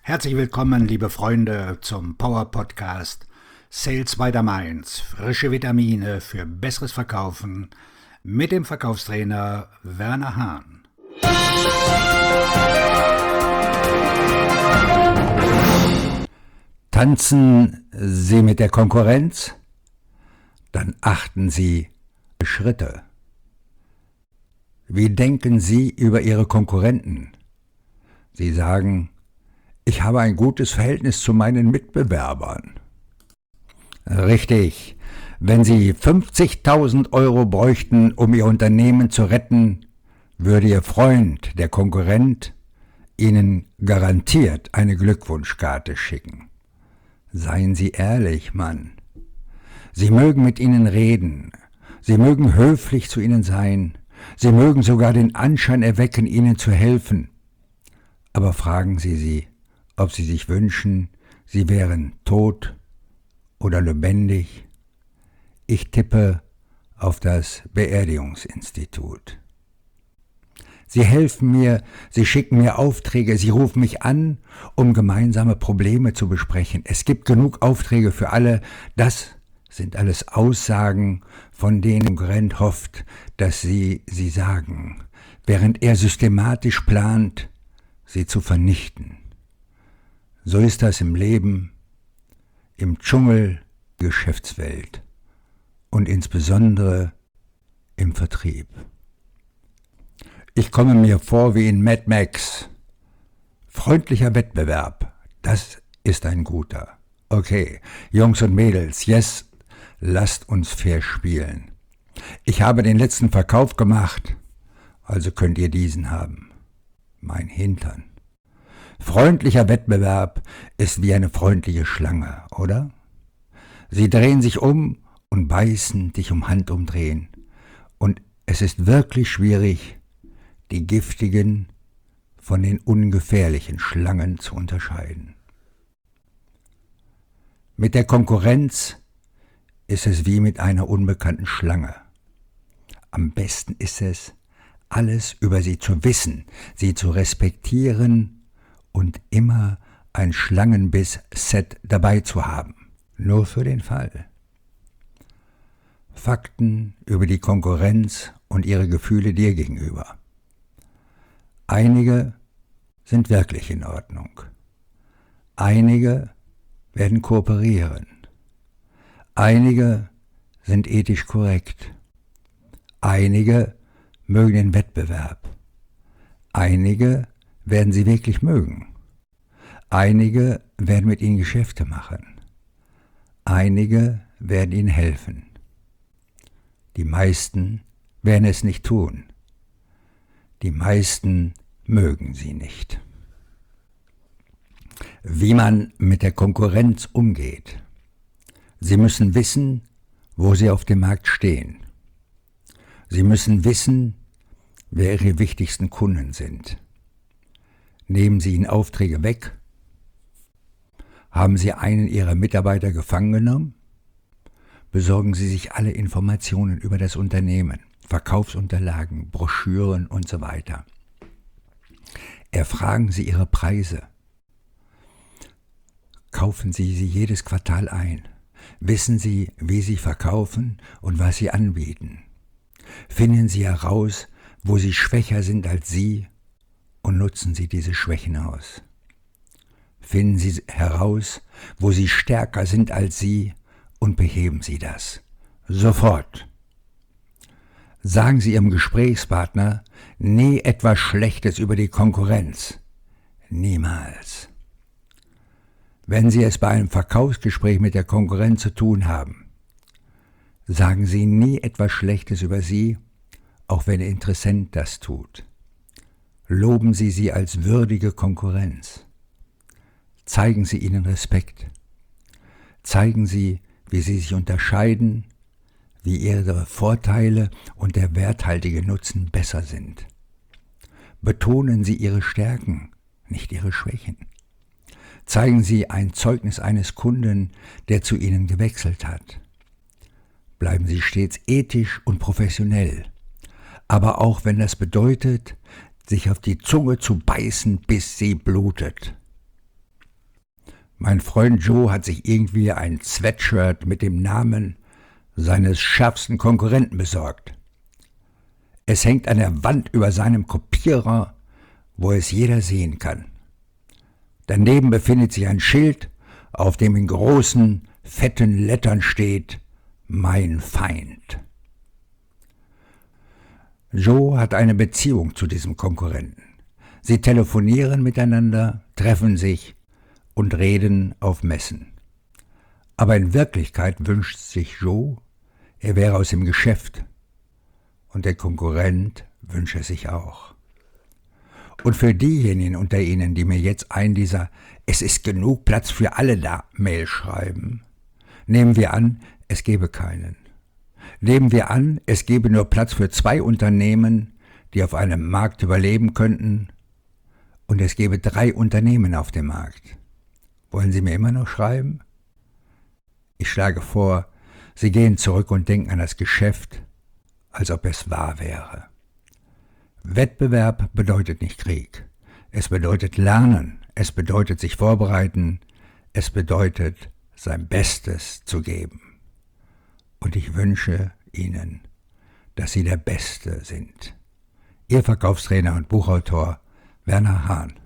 Herzlich willkommen, liebe Freunde, zum Power Podcast Sales by the Mainz. Frische Vitamine für besseres Verkaufen mit dem Verkaufstrainer Werner Hahn. Tanzen Sie mit der Konkurrenz? Dann achten Sie Schritte. Wie denken Sie über Ihre Konkurrenten? Sie sagen, ich habe ein gutes Verhältnis zu meinen Mitbewerbern. Richtig. Wenn Sie 50.000 Euro bräuchten, um Ihr Unternehmen zu retten, würde Ihr Freund, der Konkurrent, Ihnen garantiert eine Glückwunschkarte schicken. Seien Sie ehrlich, Mann. Sie mögen mit Ihnen reden, Sie mögen höflich zu Ihnen sein, Sie mögen sogar den Anschein erwecken, Ihnen zu helfen. Aber fragen Sie sie, ob Sie sich wünschen, Sie wären tot oder lebendig. Ich tippe auf das Beerdigungsinstitut. Sie helfen mir, Sie schicken mir Aufträge, Sie rufen mich an, um gemeinsame Probleme zu besprechen. Es gibt genug Aufträge für alle. Das sind alles Aussagen, von denen der Konkurrent hofft, dass Sie sie sagen, während er systematisch plant, sie zu vernichten. So ist das im Leben, im Dschungel der Geschäftswelt und insbesondere im Vertrieb. Ich komme mir vor wie in Mad Max. Freundlicher Wettbewerb, das ist ein guter. Okay, Jungs und Mädels, yes, lasst uns fair spielen. Ich habe den letzten Verkauf gemacht, also könnt ihr diesen haben. Mein Hintern. Freundlicher Wettbewerb ist wie eine freundliche Schlange, oder? Sie drehen sich um und beißen dich um Handumdrehen. Und es ist wirklich schwierig, die giftigen von den ungefährlichen Schlangen zu unterscheiden. Mit der Konkurrenz ist es wie mit einer unbekannten Schlange. Am besten ist es, alles über sie zu wissen, sie zu respektieren und immer ein Schlangenbiss-Set dabei zu haben. Nur für den Fall. Fakten über die Konkurrenz und ihre Gefühle dir gegenüber. Einige sind wirklich in Ordnung. Einige werden kooperieren. Einige sind ethisch korrekt. Einige mögen den Wettbewerb. Einige werden sie wirklich mögen. Einige werden mit ihnen Geschäfte machen. Einige werden ihnen helfen. Die meisten werden es nicht tun. Die meisten mögen sie nicht. Wie man mit der Konkurrenz umgeht. Sie müssen wissen, wo sie auf dem Markt stehen. Sie müssen wissen, wer ihre wichtigsten Kunden sind. Nehmen Sie ihnen Aufträge weg? Haben Sie einen Ihrer Mitarbeiter gefangen genommen? Besorgen Sie sich alle Informationen über das Unternehmen, Verkaufsunterlagen, Broschüren und so weiter. Erfragen Sie Ihre Preise. Kaufen Sie sie jedes Quartal ein. Wissen Sie, wie Sie verkaufen und was Sie anbieten. Finden Sie heraus, wo Sie schwächer sind als Sie und nutzen Sie diese Schwächen aus. Finden Sie heraus, wo Sie stärker sind als Sie und beheben Sie das. Sofort. Sagen Sie Ihrem Gesprächspartner nie etwas Schlechtes über die Konkurrenz. Niemals. Wenn Sie es bei einem Verkaufsgespräch mit der Konkurrenz zu tun haben, sagen Sie nie etwas Schlechtes über sie, auch wenn der Interessent das tut. Loben Sie sie als würdige Konkurrenz. Zeigen Sie ihnen Respekt. Zeigen Sie, wie sie sich unterscheiden, wie ihre Vorteile und der werthaltige Nutzen besser sind. Betonen Sie Ihre Stärken, nicht Ihre Schwächen. Zeigen Sie ein Zeugnis eines Kunden, der zu Ihnen gewechselt hat. Bleiben Sie stets ethisch und professionell, aber auch wenn das bedeutet, sich auf die Zunge zu beißen, bis sie blutet. Mein Freund Joe hat sich irgendwie ein Sweatshirt mit dem Namen seines schärfsten Konkurrenten besorgt. Es hängt an der Wand über seinem Kopierer, wo es jeder sehen kann. Daneben befindet sich ein Schild, auf dem in großen, fetten Lettern steht: Mein Feind. Joe hat eine Beziehung zu diesem Konkurrenten. Sie telefonieren miteinander, treffen sich und reden auf Messen. Aber in Wirklichkeit wünscht sich Joe, er wäre aus dem Geschäft, und der Konkurrent wünscht es sich auch. Und für diejenigen unter Ihnen, die mir jetzt ein dieser "Es ist genug Platz für alle da" Mail schreiben, nehmen wir an, es gebe keinen. Nehmen wir an, es gebe nur Platz für 2 Unternehmen, die auf einem Markt überleben könnten, und es gebe 3 Unternehmen auf dem Markt. Wollen Sie mir immer noch schreiben? Ich schlage vor, Sie gehen zurück und denken an das Geschäft, als ob es wahr wäre. Wettbewerb bedeutet nicht Krieg. Es bedeutet Lernen, es bedeutet sich vorbereiten, es bedeutet sein Bestes zu geben. Und ich wünsche Ihnen, dass Sie der Beste sind. Ihr Verkaufstrainer und Buchautor Werner Hahn.